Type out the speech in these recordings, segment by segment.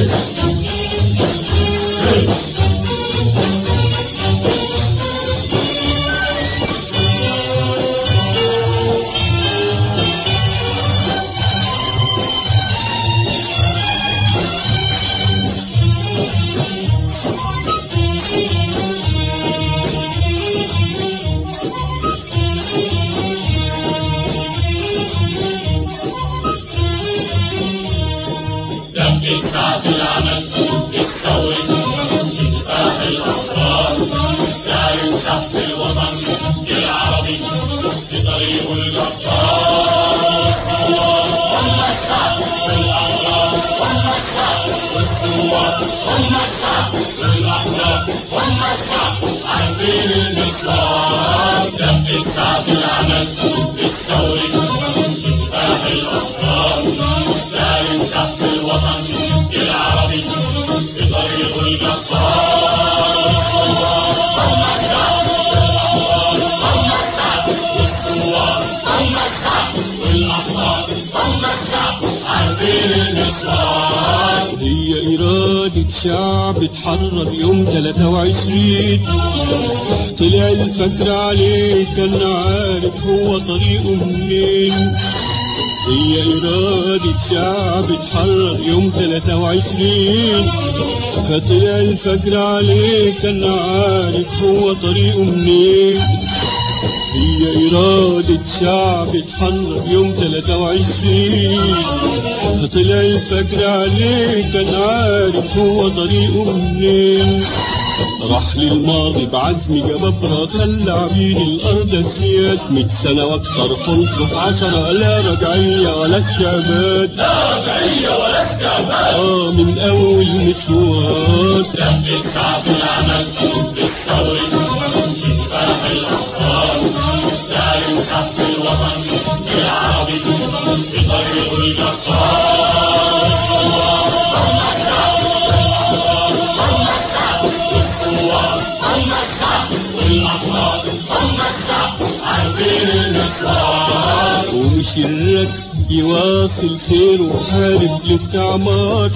ساعة العمل الثوري انفتاح الأفكار ساهم شخص الوطن العربي في طريق الجبار. هم الشعب والأحرار، هم الشعب والثوار، هم الشعب والأحرار، هم الشعب عارفين المشوار. دقة ساعة العمل الثوري انفتاح الأفكار ساهم شخص الوطن العربي في طريق الجبار. هم الشعب والأحرار، هم الشعب والثوار، هم الشعب والأحرار، هم الشعب عارفين المشوار. هي إرادة شعب اتحرر يوم 23 طلع الفجر عليه كان عارف هو طريقه منين. هي إرادة شعب اتحرر يوم 23 فطلع الفجر عليه كان عارف هو طريقه منين. هي إرادة شعب اتحرر يوم 23 فطلع الفجر عليه كان عارف هو طريقه منين. راح للماضي بعزم جبابرة خلى عبيد الأرض السياد 100 سنة وأكثر خلصوا في 10 لا رجعية ولا استعباد، لا رجعية ولا استعباد. من أول مشوار دقة ساعة العمل الثوري انفتاح الأفكار ساهم شخص الوطن العربي في طريق الجبار. هم الشعب والأحرار، هم الشعب والثوار، هم الشعب والأحرار، هم الشعب عارفين المشوار. ومش الركب يواصل سيره وحارب الاستعمار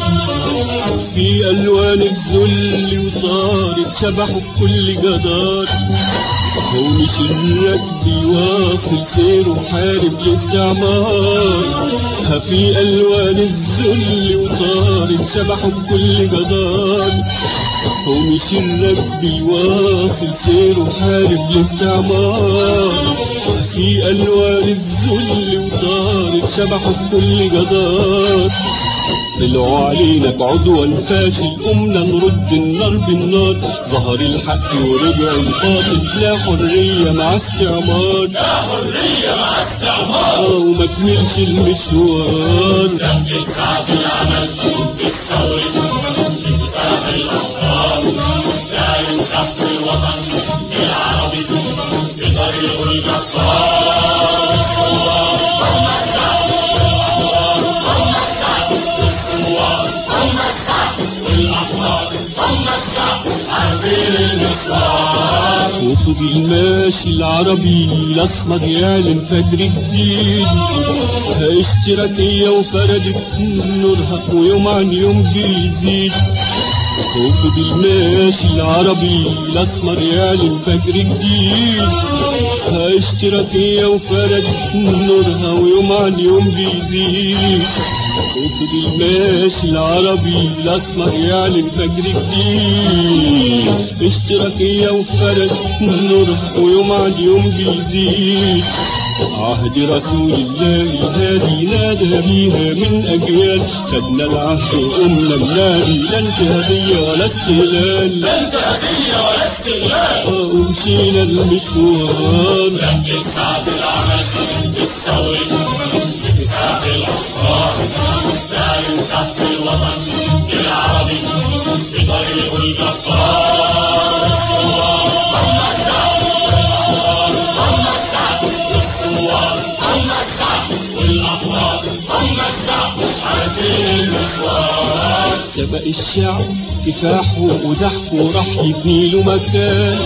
في ألوان الذل وطارد شبحه في كل جدار. ومش الركب يواصل سيره وحارب الاستعمار في ألوان الذل وطارد شبحه في كل جدار. ومش الركب يواصل سيره وحارب الاستعمار في ألوان الذل وطارد شبحه في كل جدار. طلعوا علينا بعدوان فاشل قمنا نرد النار بالنار. ظهر الحق ورجع الباطل لا حرية مع استعمار، لا حرية مع استعمار. وما كملش المشوار. دقة ساعة العمل الثوري انفتاح الأفكار ساهم شخص الوطن العربي في طريق الجبار. هم الشعب والأحرار، هم الشعب والثوار، هم الشعب والأحرار، هم الشعب عارفين المشوار. وفضل ماشي العربي الأسمر يعلن فجر جديد اشتراكية وفردت نورها ويوم عن يوم بيزيد. وفضل ماشي العربي الأسمر يعلن فجر جديد اشتراكية وفردت نورها ويوم عن يوم بيزيد. وفضل ماشي العربي الأسمر يعلن فجر جديد اشتراكية وفردت نورها ويوم عن يوم بيزيد. عهد رسول الله الهادي نادى بيها من أجيال خدنا العهد وقمنا بنادي لا انتهازية ولا استغلال، لا انتهازية ولا استغلال. ومشينا المشوار. دقة ساعة العمل الثوري انفتاح الأفكار ساهم شخص الوطن العربي في طريق الجبار. هم الشعب والأحرار، هم الشعب والثوار، هم الشعب والأحرار، هم الشعب عارفين المشوار. سبق الشعب كفاحه وزحفه راح يبني له مكان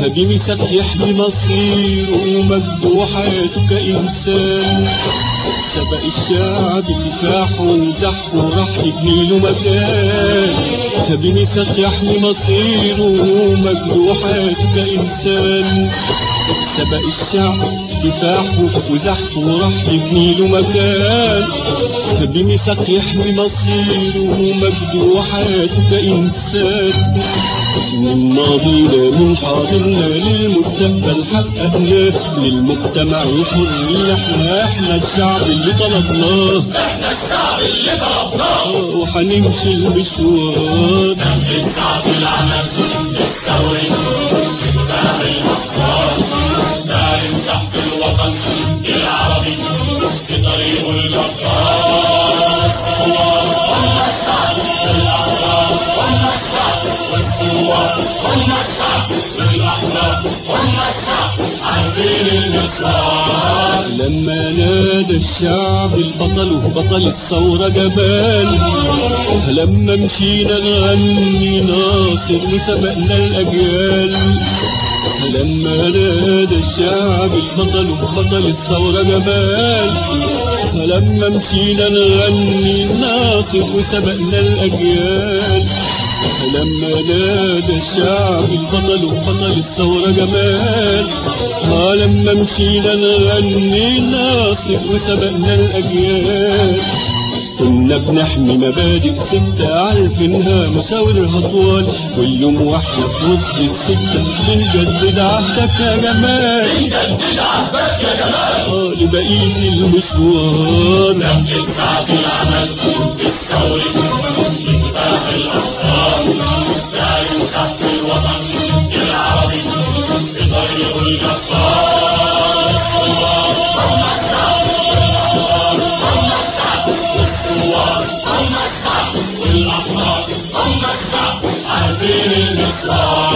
بميثاق يحمي مصيره ومجده وحياته كإنسان. سبق الشعب كفاحه وزحفه راح يبني له مكان بميثاق يحمي مصيره مجروحات كإنسان. سبق الشعب كفاحه وزحفه راح يبني له مكان بميثاق يحمي مصيره مجروحات كإنسان. من ماضينا من حاضرنا للمستقبل حققناه للمجتمع الحر احنا الشعب اللي طلبناه احنا الشعب اللي طلبناه وحنمشي المشوار نمشي الشعب العمل الثوري بكفاح الأحرار دايم تحت الوطن العربي في طريق الجبار. هم الشعب الأحرار هم الشعب والثوار هم الشعب الأحرار هم الشعب عارفين المشوار. لما نادى الشعب البطل وبطل الثورة جبان لما مشينا نغني ناصر وسبقنا الأجيال. لما نادى الشعب البطل وبطل الثورة جبان لما مشينا نغني ناصر وسبقنا الأجيال. لما نادى الشعب البطل وبطل الثورة جمال لما مشينا نغني ناصر وسبقنا الأجيال. كنا بنحمي مبادئ ستة عارفينها مساورها طوال واليوم واحنا في وسط الستة بنجدد عهدك يا جمال بنجدد عهدك يا جمال لبقية المشوار. نمشي الشعب العمل الثوري بكفاح الأحرار دايم تحت الوطن العربي في طريق الجبار. هم الشعب الأحرار هم الشعب والثوار هم الشعب والأحرار هم الشعب عارفين المشوار.